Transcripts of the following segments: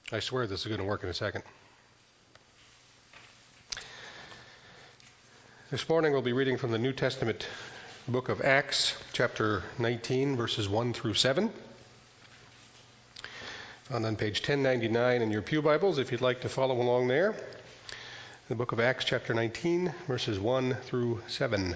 I swear this is going to work in a second. This morning we'll be reading from the New Testament book of Acts, chapter 19, verses 1 through 7. Found on page 1099 in your pew Bibles, if you'd like to follow along there. The book of Acts, chapter 19, verses 1 through 7.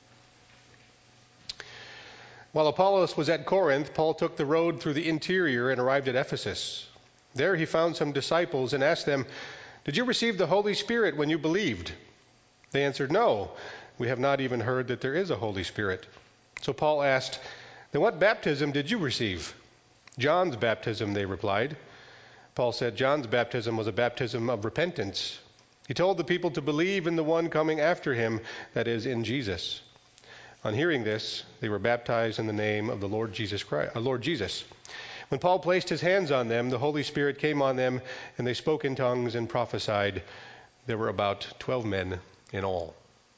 While Apollos was at Corinth, Paul took the road through the interior and arrived at Ephesus. There he found some disciples and asked them, "Did you receive the Holy Spirit when you believed?" They answered, "No, we have not even heard that there is a Holy Spirit." So Paul asked, "Then what baptism did you receive?" "John's baptism," they replied. Paul said John's baptism was a baptism of repentance. He told the people to believe in the one coming after him, that is, in Jesus. On hearing this, they were baptized in the name of the Lord Jesus. When Paul placed his hands on them, the Holy Spirit came on them, and they spoke in tongues and prophesied. There were about 12 men in all.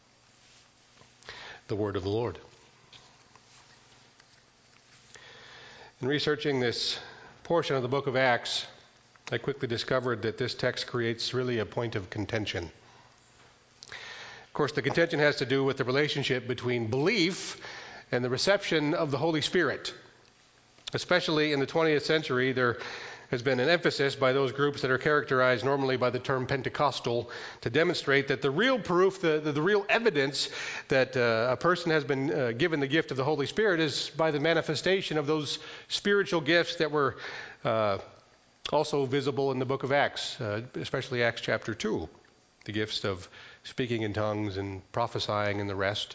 The word of the Lord. In researching this portion of the book of Acts, I quickly discovered that this text creates really a point of contention. Of course, the contention has to do with the relationship between belief and the reception of the Holy Spirit. Especially in the 20th century, there has been an emphasis by those groups that are characterized normally by the term Pentecostal to demonstrate that the real proof, the real evidence that a person has been given the gift of the Holy Spirit is by the manifestation of those spiritual gifts that were also visible in the book of Acts, especially Acts chapter 2, the gifts of speaking in tongues and prophesying and the rest.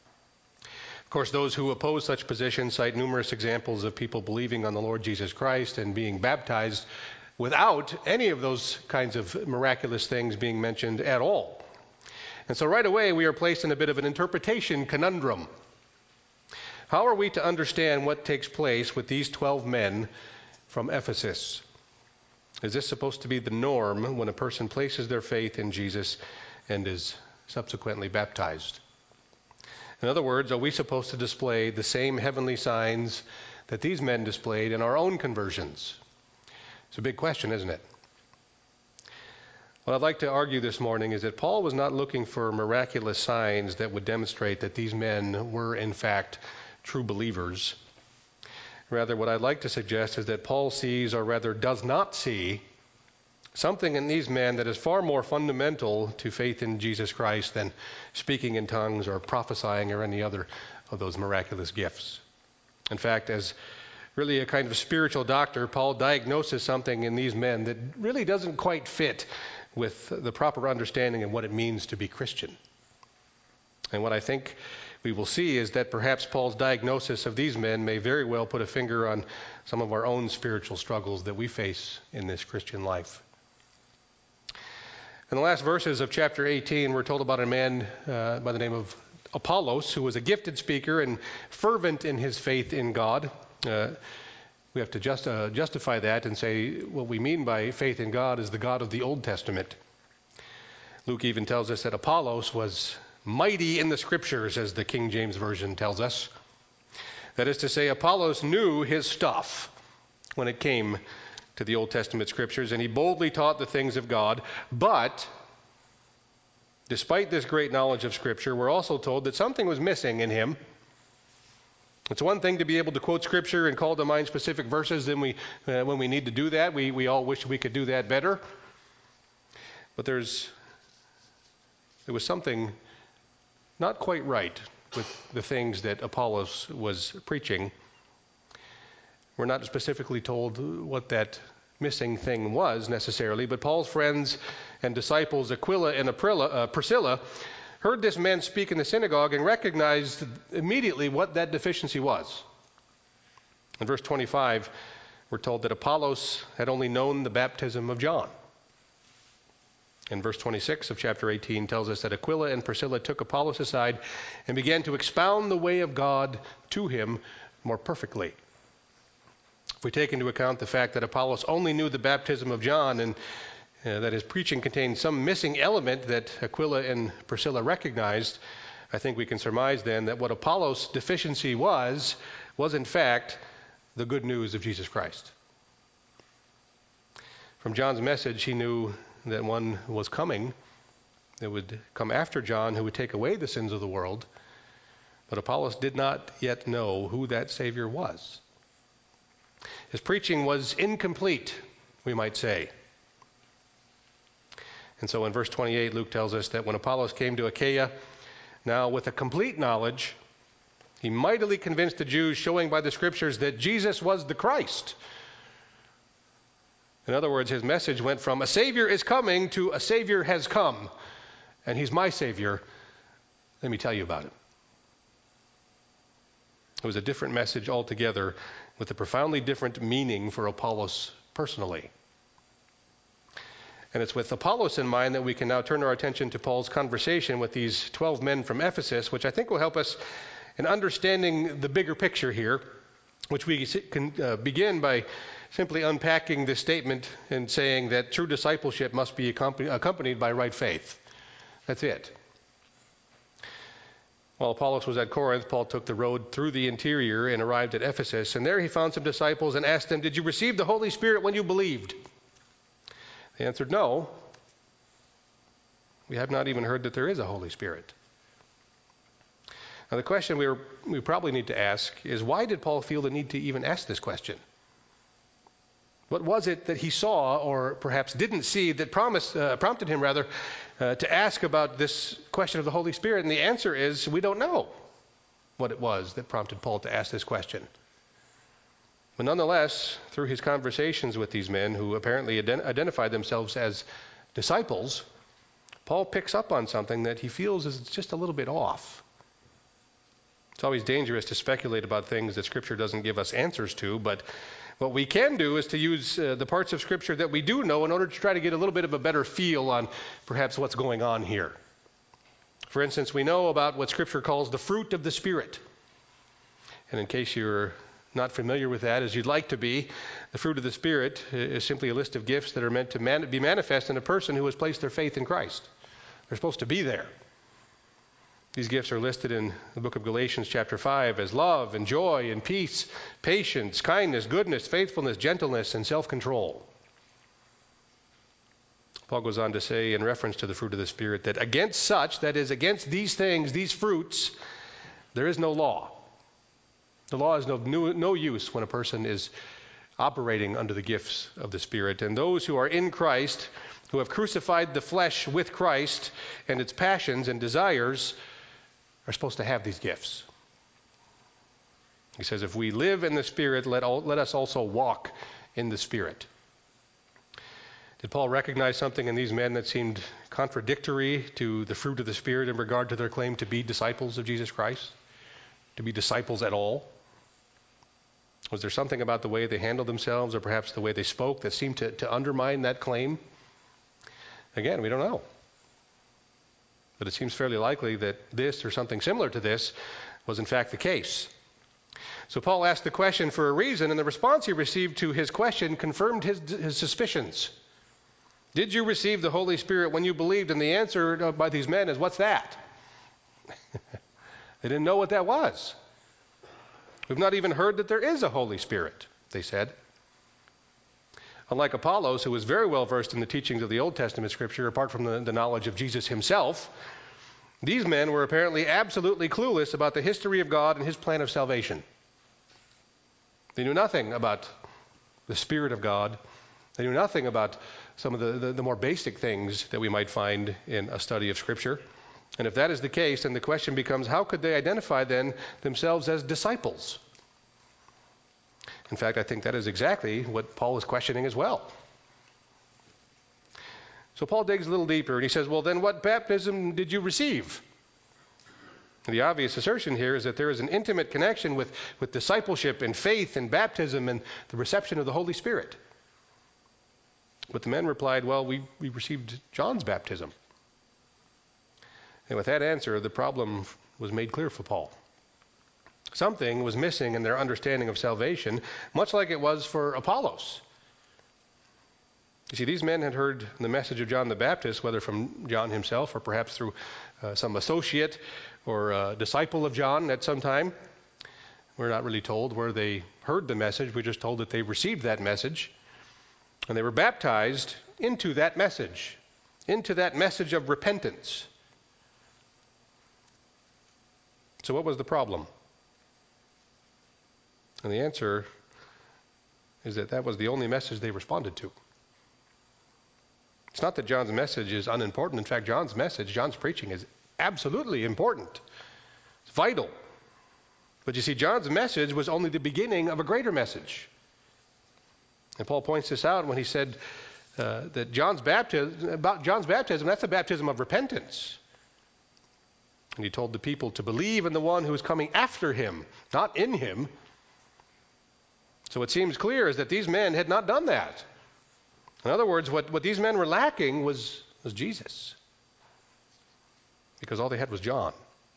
Of course, those who oppose such positions cite numerous examples of people believing on the Lord Jesus Christ and being baptized without any of those kinds of miraculous things being mentioned at all. And so right away we are placed in a bit of an interpretation conundrum. How are we to understand what takes place with these 12 men from Ephesus? Is this supposed to be the norm when a person places their faith in Jesus and is subsequently baptized? In other words, are we supposed to display the same heavenly signs that these men displayed in our own conversions? It's a big question, isn't it? What I'd like to argue this morning is that Paul was not looking for miraculous signs that would demonstrate that these men were, in fact, true believers. Rather, what I'd like to suggest is that Paul sees, or rather does not see, something in these men that is far more fundamental to faith in Jesus Christ than speaking in tongues or prophesying or any other of those miraculous gifts. In fact, as really a kind of spiritual doctor, Paul diagnoses something in these men that really doesn't quite fit with the proper understanding of what it means to be Christian. And what I think we will see is that perhaps Paul's diagnosis of these men may very well put a finger on some of our own spiritual struggles that we face in this Christian life. In the last verses of chapter 18, we're told about a man by the name of Apollos, who was a gifted speaker and fervent in his faith in God. We have to justify that and say what we mean by faith in God is the God of the Old Testament. Luke even tells us that Apollos was mighty in the Scriptures, as the King James Version tells us. That is to say, Apollos knew his stuff when it came to the Old Testament Scriptures, and he boldly taught the things of God. But despite this great knowledge of Scripture, we're also told that something was missing in him. It's one thing to be able to quote Scripture and call to mind specific verses when we need to do that. We all wish we could do that better. But there was something not quite right with the things that Apollos was preaching. We're not specifically told what that missing thing was necessarily, but Paul's friends and disciples Aquila and Priscilla heard this man speak in the synagogue and recognized immediately what that deficiency was. In verse 25, we're told that Apollos had only known the baptism of John. And verse 26 of chapter 18 tells us that Aquila and Priscilla took Apollos aside and began to expound the way of God to him more perfectly. If we take into account the fact that Apollos only knew the baptism of John and that his preaching contained some missing element that Aquila and Priscilla recognized, I think we can surmise then that what Apollos' deficiency was in fact the good news of Jesus Christ. From John's message, he knew that one was coming that would come after John who would take away the sins of the world. But Apollos did not yet know who that Savior was. His preaching was incomplete, we might say. And so in verse 28, Luke tells us that when Apollos came to Achaia, now with a complete knowledge, he mightily convinced the Jews, showing by the Scriptures that Jesus was the Christ. In other words, his message went from a Savior is coming to a Savior has come, and he's my Savior. Let me tell you about it. It was a different message altogether, with a profoundly different meaning for Apollos personally. And it's with Apollos in mind that we can now turn our attention to Paul's conversation with these 12 men from Ephesus, which I think will help us in understanding the bigger picture here, which we can begin by simply unpacking this statement and saying that true discipleship must be accompanied by right faith. That's it. While Apollos was at Corinth, Paul took the road through the interior and arrived at Ephesus. And there he found some disciples and asked them, "Did you receive the Holy Spirit when you believed?" They answered, "No. We have not even heard that there is a Holy Spirit." Now the question we probably need to ask is, why did Paul feel the need to even ask this question? What was it that he saw, or perhaps didn't see, that prompted him to ask about this question of the Holy Spirit? And the answer is, we don't know what it was that prompted Paul to ask this question. But nonetheless, through his conversations with these men who apparently identified themselves as disciples, Paul picks up on something that he feels is just a little bit off. It's always dangerous to speculate about things that Scripture doesn't give us answers to, but what we can do is to use the parts of Scripture that we do know in order to try to get a little bit of a better feel on perhaps what's going on here. For instance, we know about what Scripture calls the fruit of the Spirit. And in case you're not familiar with that as you'd like to be, the fruit of the Spirit is simply a list of gifts that are meant to be manifest in a person who has placed their faith in Christ. They're supposed to be there. These gifts are listed in the book of Galatians chapter 5 as love and joy and peace, patience, kindness, goodness, faithfulness, gentleness, and self-control. Paul goes on to say in reference to the fruit of the Spirit that against such, that is, against these things, these fruits, there is no law. The law is no use when a person is operating under the gifts of the Spirit. And those who are in Christ, who have crucified the flesh with Christ and its passions and desires, are supposed to have these gifts. He says, if we live in the Spirit, let us also walk in the Spirit. Did Paul recognize something in these men that seemed contradictory to the fruit of the Spirit in regard to their claim to be disciples of Jesus Christ? To be disciples at all? Was there something about the way they handled themselves, or perhaps the way they spoke, that seemed to undermine that claim? Again, we don't know. But it seems fairly likely that this, or something similar to this, was in fact the case. So Paul asked the question for a reason, and the response he received to his question confirmed his suspicions. Did you receive the Holy Spirit when you believed? And the answer by these men is, what's that? They didn't know what that was. We've not even heard that there is a Holy Spirit, they said. Unlike Apollos, who was very well versed in the teachings of the Old Testament Scripture, apart from the knowledge of Jesus himself, these men were apparently absolutely clueless about the history of God and his plan of salvation. They knew nothing about the Spirit of God. They knew nothing about some of the more basic things that we might find in a study of Scripture. And if that is the case, then the question becomes, how could they identify then themselves as disciples? In fact, I think that is exactly what Paul is questioning as well. So Paul digs a little deeper and he says, well, then what baptism did you receive? And the obvious assertion here is that there is an intimate connection with discipleship and faith and baptism and the reception of the Holy Spirit. But the men replied, well, we received John's baptism. And with that answer, the problem was made clear for Paul. Something was missing in their understanding of salvation, much like it was for Apollos. You see, these men had heard the message of John the Baptist, whether from John himself or perhaps through some associate or disciple of John at some time. We're not really told where they heard the message. We're just told that they received that message. And they were baptized into that message of repentance. So what was the problem? And the answer is that was the only message they responded to. It's not that John's message is unimportant. In fact, John's preaching is absolutely important. It's vital. But you see, John's message was only the beginning of a greater message. And Paul points this out when he said that John's baptism, that's a baptism of repentance. And he told the people to believe in the one who is coming after him, not in him. So what seems clear is that these men had not done that. In other words, what these men were lacking was Jesus. Because all they had was John.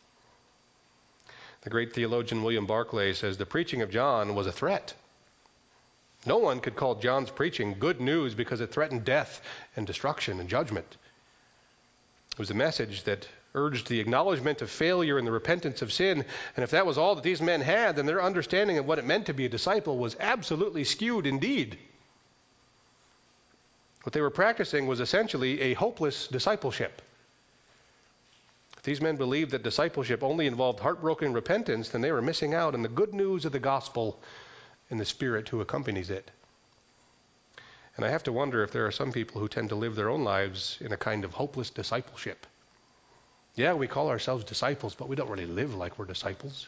The great theologian William Barclay says the preaching of John was a threat. No one could call John's preaching good news because it threatened death and destruction and judgment. It was a message that urged the acknowledgement of failure and the repentance of sin. And if that was all that these men had, then their understanding of what it meant to be a disciple was absolutely skewed indeed. What they were practicing was essentially a hopeless discipleship. If these men believed that discipleship only involved heartbroken repentance, then they were missing out on the good news of the gospel and the Spirit who accompanies it. And I have to wonder if there are some people who tend to live their own lives in a kind of hopeless discipleship. Yeah, we call ourselves disciples, but we don't really live like we're disciples.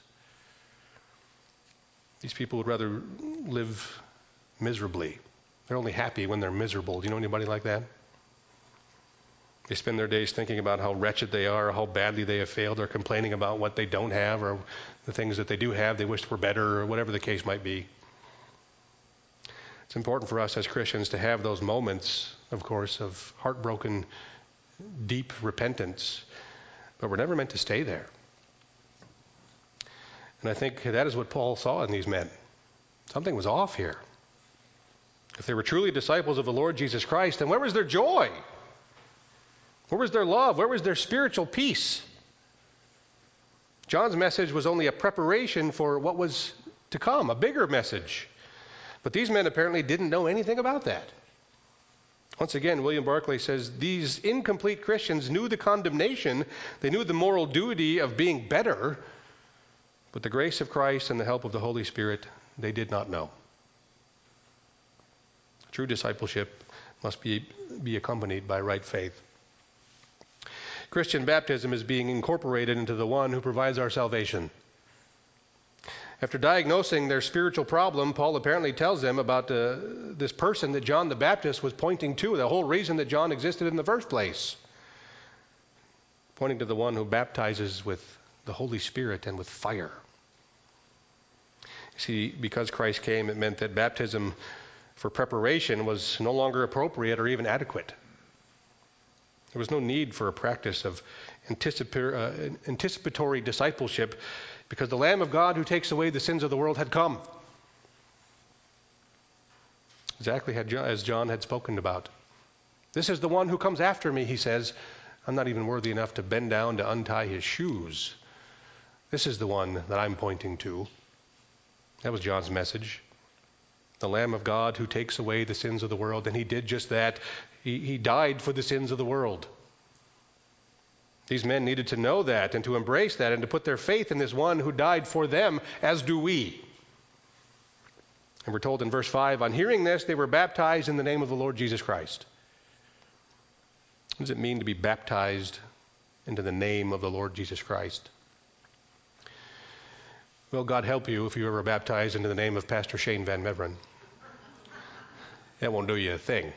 These people would rather live miserably. They're only happy when they're miserable. Do you know anybody like that? They spend their days thinking about how wretched they are, how badly they have failed, or complaining about what they don't have, or the things that they do have they wish were better, or whatever the case might be. It's important for us as Christians to have those moments, of course, of heartbroken, deep repentance, but we're never meant to stay there. And I think that is what Paul saw in these men. Something was off here. If they were truly disciples of the Lord Jesus Christ, then where was their joy? Where was their love? Where was their spiritual peace? John's message was only a preparation for what was to come, a bigger message. But these men apparently didn't know anything about that. Once again, William Barclay says these incomplete Christians knew the condemnation, they knew the moral duty of being better, but the grace of Christ and the help of the Holy Spirit they did not know. True discipleship must be accompanied by right faith. Christian baptism is being incorporated into the one who provides our salvation. After diagnosing their spiritual problem, Paul apparently tells them about this person that John the Baptist was pointing to, the whole reason that John existed in the first place. Pointing to the one who baptizes with the Holy Spirit and with fire. You see, because Christ came, it meant that baptism for preparation was no longer appropriate or even adequate. There was no need for a practice of anticipatory discipleship because the Lamb of God who takes away the sins of the world had come. Exactly as John had spoken about. This is the one who comes after me, he says. I'm not even worthy enough to bend down to untie his shoes. This is the one that I'm pointing to. That was John's message. The Lamb of God who takes away the sins of the world. And he did just that. He died for the sins of the world. These men needed to know that and to embrace that and to put their faith in this one who died for them, as do we. And we're told in verse 5, on hearing this, they were baptized in the name of the Lord Jesus Christ. What does it mean to be baptized into the name of the Lord Jesus Christ? Well, God help you if you ever baptized into the name of Pastor Shane Van Meveren. That won't do you a thing.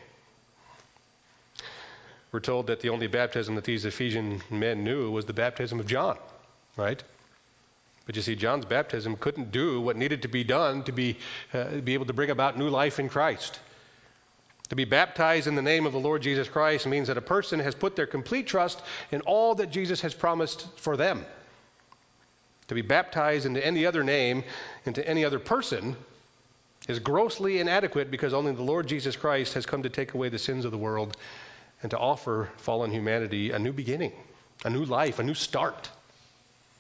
We're told that the only baptism that these Ephesian men knew was the baptism of John, right? But you see, John's baptism couldn't do what needed to be done to be able to bring about new life in Christ. To be baptized in the name of the Lord Jesus Christ means that a person has put their complete trust in all that Jesus has promised for them. To be baptized into any other name, into any other person, is grossly inadequate because only the Lord Jesus Christ has come to take away the sins of the world and to offer fallen humanity a new beginning, a new life, a new start.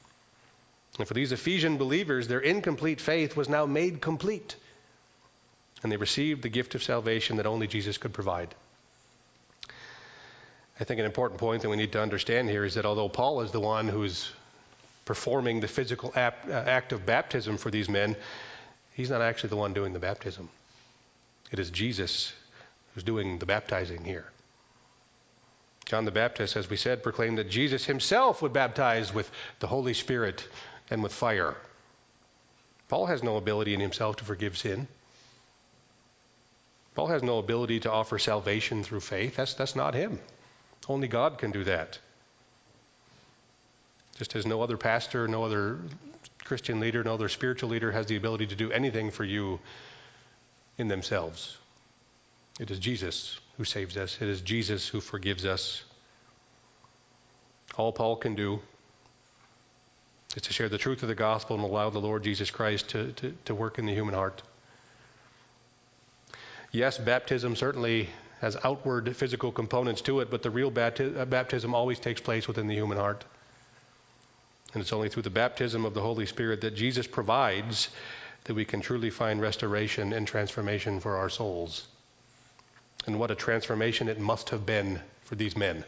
And for these Ephesian believers, their incomplete faith was now made complete. And they received the gift of salvation that only Jesus could provide. I think an important point that we need to understand here is that although Paul is the one who's performing the physical act of baptism for these men, he's not actually the one doing the baptism. It is Jesus who's doing the baptizing here. John the Baptist, as we said, proclaimed that Jesus himself would baptize with the Holy Spirit and with fire. Paul has no ability in himself to forgive sin. Paul has no ability to offer salvation through faith. That's not him. Only God can do that. Just as no other pastor, no other Christian leader, no other spiritual leader has the ability to do anything for you in themselves. It is Jesus who saves us. It is Jesus who forgives us. All Paul can do is to share the truth of the gospel and allow the Lord Jesus Christ to work in the human heart. Yes, baptism certainly has outward physical components to it, but the real baptism always takes place within the human heart. And it's only through the baptism of the Holy Spirit that Jesus provides that we can truly find restoration and transformation for our souls. And what a transformation it must have been for these men.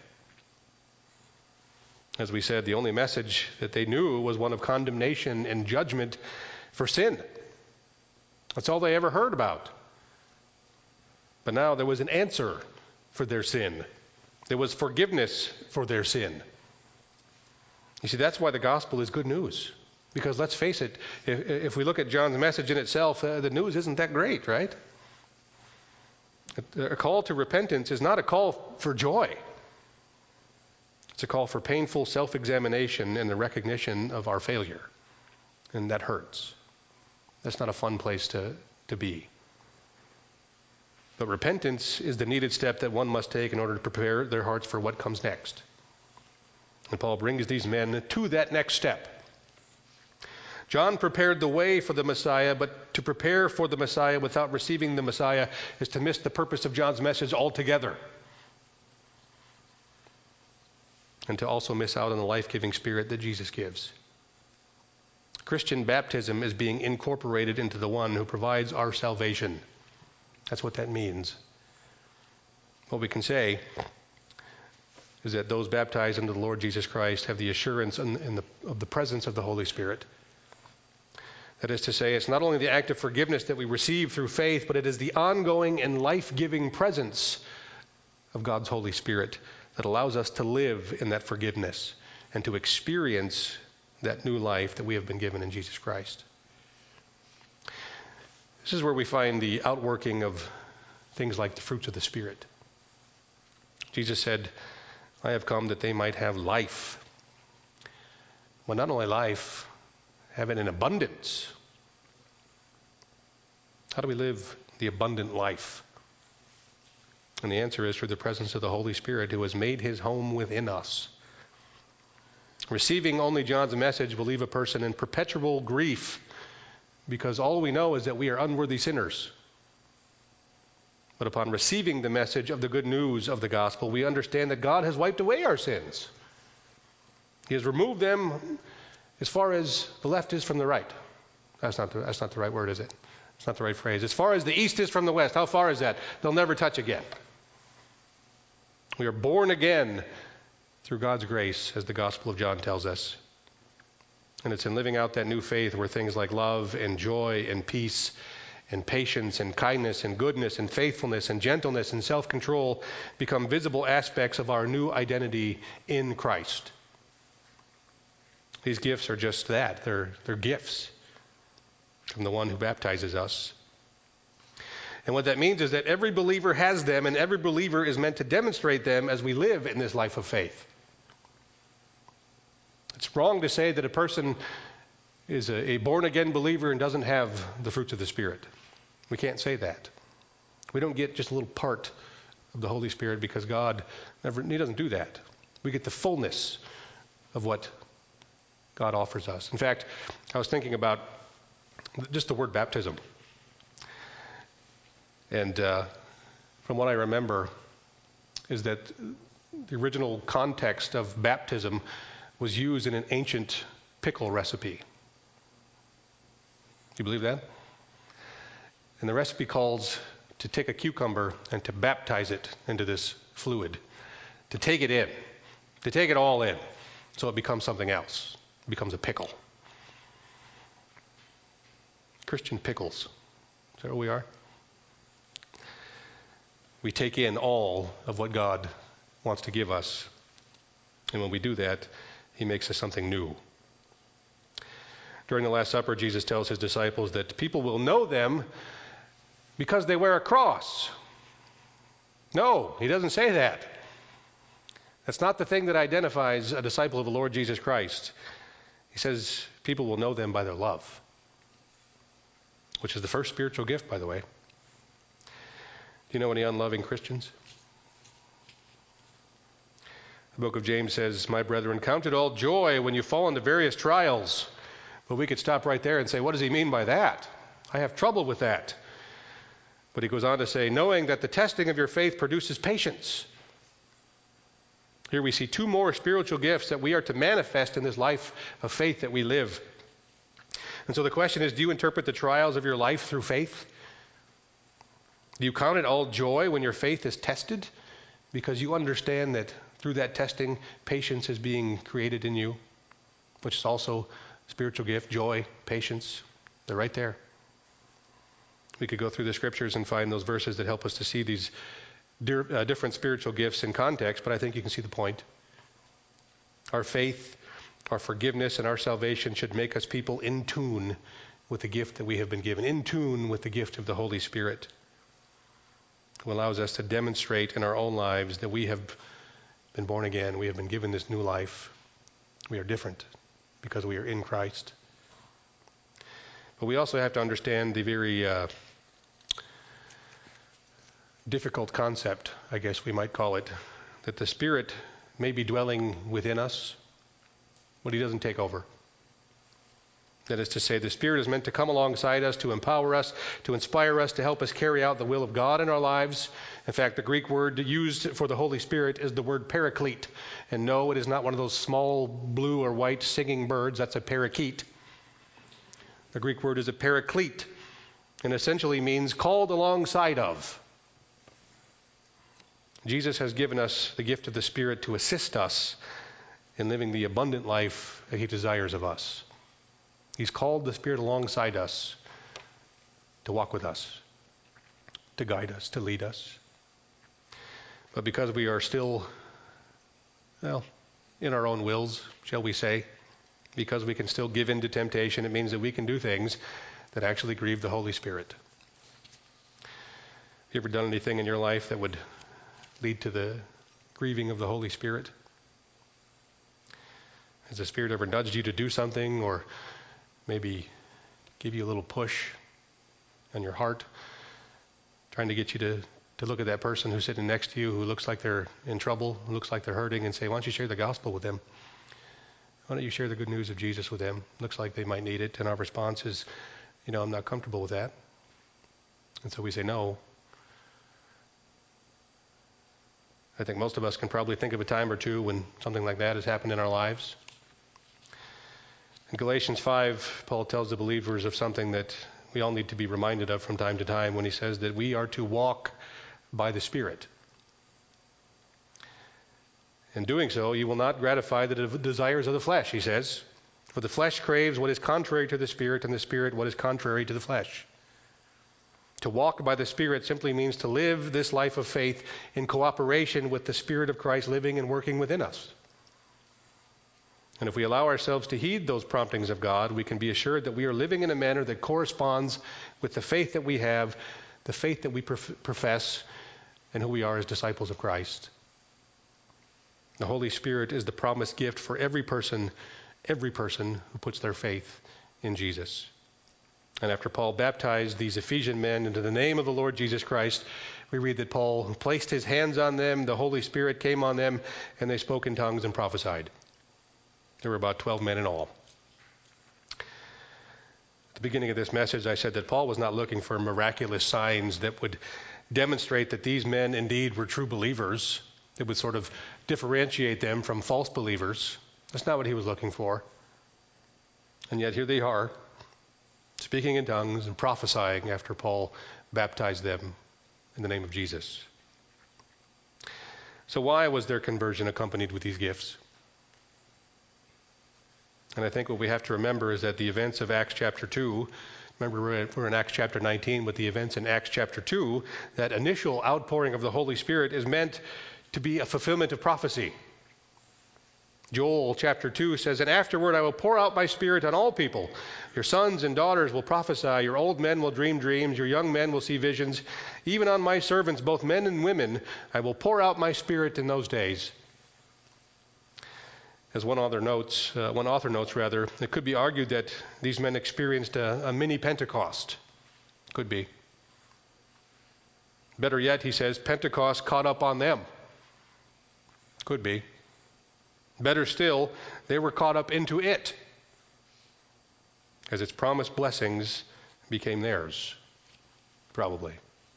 As we said, the only message that they knew was one of condemnation and judgment for sin. That's all they ever heard about. But now there was an answer for their sin. There was forgiveness for their sin. You see, that's why the gospel is good news. Because let's face it, if we look at John's message in itself, the news isn't that great, right? A call to repentance is not a call for joy. It's a call for painful self-examination and the recognition of our failure. And that hurts. That's not a fun place to be. But repentance is the needed step that one must take in order to prepare their hearts for what comes next. And Paul brings these men to that next step. John prepared the way for the Messiah, but to prepare for the Messiah without receiving the Messiah is to miss the purpose of John's message altogether. And to also miss out on the life-giving spirit that Jesus gives. Christian baptism is being incorporated into the one who provides our salvation. That's what that means. What we can say is that those baptized into the Lord Jesus Christ have the assurance of the presence of the Holy Spirit. That is to say, it's not only the act of forgiveness that we receive through faith, but it is the ongoing and life-giving presence of God's Holy Spirit that allows us to live in that forgiveness and to experience that new life that we have been given in Jesus Christ. This is where we find the outworking of things like the fruits of the Spirit. Jesus said, I have come that they might have life. Well, not only life, have it in abundance. How do we live the abundant life? And the answer is through the presence of the Holy Spirit who has made his home within us. Receiving only John's message will leave a person in perpetual grief because all we know is that we are unworthy sinners. But upon receiving the message of the good news of the gospel, we understand that God has wiped away our sins. He has removed them as far as the left is from the right. That's not the right word, is it? It's not the right phrase. As far as the east is from the west. How far is that? They'll never touch again. We are born again through God's grace, as the Gospel of John tells us. And it's in living out that new faith where things like love and joy and peace and patience and kindness and goodness and faithfulness and gentleness and self-control become visible aspects of our new identity in Christ. These gifts are just that. They're gifts from the one who baptizes us. And what that means is that every believer has them, and every believer is meant to demonstrate them as we live in this life of faith. It's wrong to say that a person is a born-again believer and doesn't have the fruits of the Spirit. We can't say that. We don't get just a little part of the Holy Spirit because God he doesn't do that. We get the fullness of what God offers us. In fact, I was thinking about just the word baptism. And from what I remember is that the original context of baptism was used in an ancient pickle recipe. Do you believe that? And the recipe calls to take a cucumber and to baptize it into this fluid, to take it in, to take it all in, so it becomes something else. It becomes a pickle. Christian pickles. Is that what we are? We take in all of what God wants to give us. And when we do that, he makes us something new. During the Last Supper, Jesus tells his disciples that people will know them because they wear a cross. No, he doesn't say that. That's not the thing that identifies a disciple of the Lord Jesus Christ. He says people will know them by their love, which is the first spiritual gift, by the way. Do you know any unloving Christians? The book of James says, "My brethren, count it all joy when you fall into various trials." But we could stop right there and say, what does he mean by that? I have trouble with that. But he goes on to say, knowing that the testing of your faith produces patience. Here we see two more spiritual gifts that we are to manifest in this life of faith that we live. And so the question is, do you interpret the trials of your life through faith? Do you count it all joy when your faith is tested? Because you understand that through that testing, patience is being created in you, which is also a spiritual gift, joy, patience. They're right there. We could go through the scriptures and find those verses that help us to see these different spiritual gifts in context, but I think you can see the point. Our faith, our forgiveness, and our salvation should make us people in tune with the gift that we have been given, in tune with the gift of the Holy Spirit, who allows us to demonstrate in our own lives that we have been born again, we have been given this new life. We are different because we are in Christ. But we also have to understand the very difficult concept, I guess we might call it, that the Spirit may be dwelling within us, but he doesn't take over. That is to say, the Spirit is meant to come alongside us, to empower us, to inspire us, to help us carry out the will of God in our lives. In fact, the Greek word used for the Holy Spirit is the word paraclete. And no, it is not one of those small blue or white singing birds. That's a parakeet. The Greek word is a paraclete, and essentially means called alongside of. Jesus has given us the gift of the Spirit to assist us in living the abundant life that he desires of us. He's called the Spirit alongside us to walk with us, to guide us, to lead us. But because we are still, in our own wills, shall we say, because we can still give in to temptation, it means that we can do things that actually grieve the Holy Spirit. Have you ever done anything in your life that would lead to the grieving of the Holy Spirit? Has the Spirit ever nudged you to do something, or maybe give you a little push on your heart, trying to get you to look at that person who's sitting next to you who looks like they're in trouble, who looks like they're hurting, and say, why don't you share the gospel with them? Why don't you share the good news of Jesus with them? Looks like they might need it. And our response is, I'm not comfortable with that. And so we say no. I think most of us can probably think of a time or two when something like that has happened in our lives. In Galatians 5, Paul tells the believers of something that we all need to be reminded of from time to time when he says that we are to walk by the Spirit. In doing so, you will not gratify the desires of the flesh, he says. For the flesh craves what is contrary to the Spirit, and the Spirit what is contrary to the flesh. To walk by the Spirit simply means to live this life of faith in cooperation with the Spirit of Christ living and working within us. And if we allow ourselves to heed those promptings of God, we can be assured that we are living in a manner that corresponds with the faith that we have, the faith that we profess, and who we are as disciples of Christ. The Holy Spirit is the promised gift for every person who puts their faith in Jesus. And after Paul baptized these Ephesian men into the name of the Lord Jesus Christ, we read that Paul placed his hands on them, the Holy Spirit came on them, and they spoke in tongues and prophesied. There were about 12 men in all. At the beginning of this message, I said that Paul was not looking for miraculous signs that would demonstrate that these men indeed were true believers, that would sort of differentiate them from false believers. That's not what he was looking for. And yet here they are. speaking in tongues and prophesying after Paul baptized them in the name of Jesus. So why was their conversion accompanied with these gifts? And I think what we have to remember is that the events of Acts chapter 2, remember we're in Acts chapter 19, but the events in Acts chapter 2, that initial outpouring of the Holy Spirit is meant to be a fulfillment of prophecy. Joel chapter 2 says, "And afterward I will pour out my Spirit on all people. Your sons and daughters will prophesy, your old men will dream dreams, your young men will see visions. Even on my servants, both men and women, I will pour out my Spirit in those days." As one author notes, it could be argued that these men experienced a mini Pentecost. Could be. Better yet, he says, Pentecost caught up on them. Could be. Better still, they were caught up into it, as its promised blessings became theirs, probably.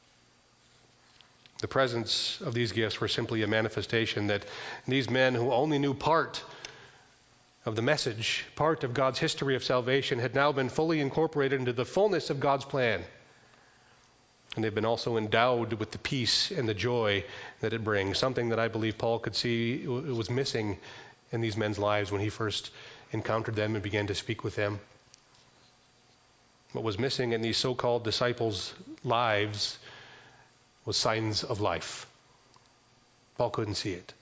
The presence of these gifts were simply a manifestation that these men who only knew part of the message, part of God's history of salvation, had now been fully incorporated into the fullness of God's plan. And they've been also endowed with the peace and the joy that it brings, something that I believe Paul could see was missing in these men's lives when he first encountered them and began to speak with them. What was missing in these so-called disciples' lives was signs of life. Paul couldn't see it.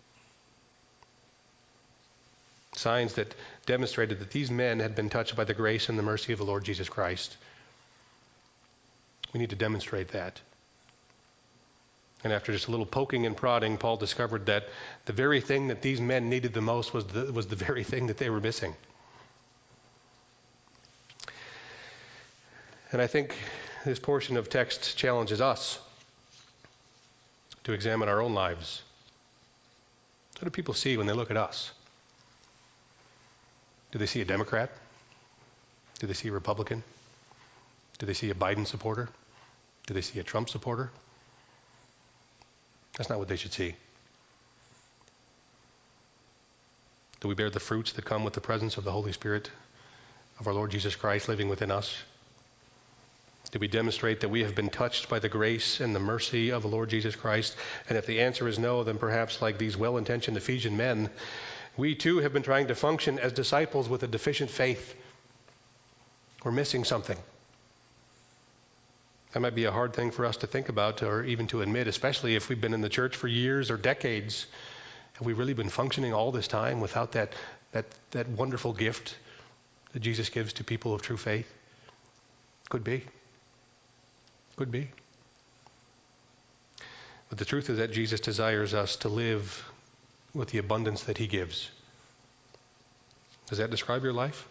Signs that demonstrated that these men had been touched by the grace and the mercy of the Lord Jesus Christ. We need to demonstrate that. And after just a little poking and prodding, Paul discovered that the very thing that these men needed the most was the very thing that they were missing. And I think this portion of text challenges us to examine our own lives. What do people see when they look at us? Do they see a Democrat? Do they see a Republican? Do they see a Biden supporter? Do they see a Trump supporter? That's not what they should see. Do we bear the fruits that come with the presence of the Holy Spirit of our Lord Jesus Christ living within us? Do we demonstrate that we have been touched by the grace and the mercy of the Lord Jesus Christ? And if the answer is no, then perhaps like these well-intentioned Ephesian men, we too have been trying to function as disciples with a deficient faith. We're missing something. That might be a hard thing for us to think about or even to admit, especially if we've been in the church for years or decades. Have we really been functioning all this time without that wonderful gift that Jesus gives to people of true faith? Could be. Could be. But the truth is that Jesus desires us to live with the abundance that he gives. Does that describe your life?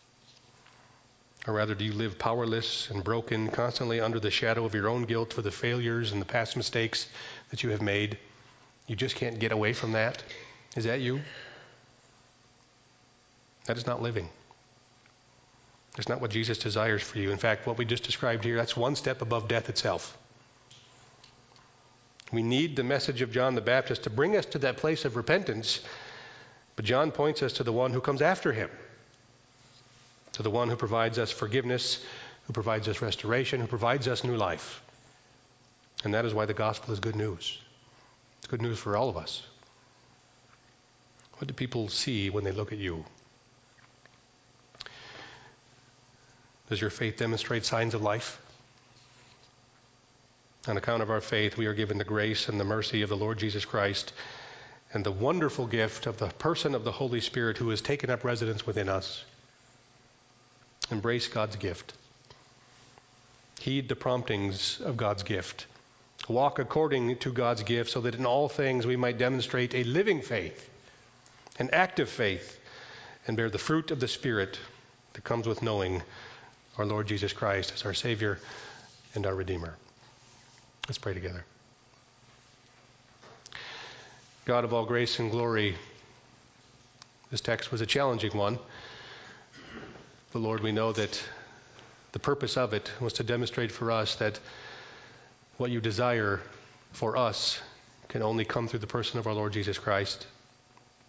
Or rather, do you live powerless and broken, constantly under the shadow of your own guilt for the failures and the past mistakes that you have made? You just can't get away from that. Is that you? That is not living. That's not what Jesus desires for you. In fact, what we just described here, that's one step above death itself. We need the message of John the Baptist to bring us to that place of repentance, but John points us to the one who comes after him, to the one who provides us forgiveness, who provides us restoration, who provides us new life. And that is why the gospel is good news. It's good news for all of us. What do people see when they look at you? Does your faith demonstrate signs of life? On account of our faith, we are given the grace and the mercy of the Lord Jesus Christ and the wonderful gift of the person of the Holy Spirit who has taken up residence within us. Embrace God's gift. Heed the promptings of God's gift. Walk according to God's gift so that in all things we might demonstrate a living faith, an active faith, and bear the fruit of the Spirit that comes with knowing our Lord Jesus Christ as our Savior and our Redeemer. Let's pray together. God of all grace and glory, this text was a challenging one. But Lord, we know that the purpose of it was to demonstrate for us that what you desire for us can only come through the person of our Lord Jesus Christ.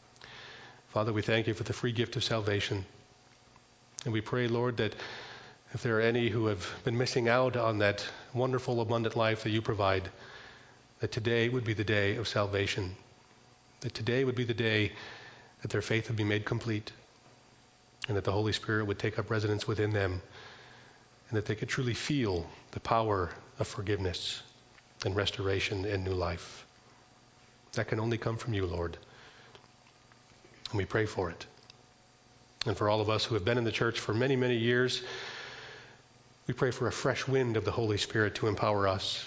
Father, we thank you for the free gift of salvation. And we pray, Lord, that If there are any who have been missing out on that wonderful, abundant life that you provide, that today would be the day of salvation, that today would be the day that their faith would be made complete, and that the Holy Spirit would take up residence within them, and that they could truly feel the power of forgiveness and restoration and new life. That can only come from you, Lord. And we pray for it. And for all of us who have been in the church for many, many years, we pray for a fresh wind of the Holy Spirit to empower us,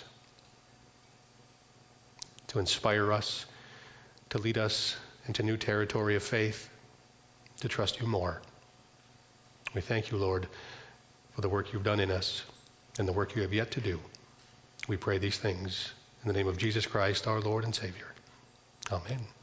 to inspire us, to lead us into new territory of faith, to trust you more. We thank you, Lord, for the work you've done in us and the work you have yet to do. We pray these things in the name of Jesus Christ, our Lord and Savior. Amen.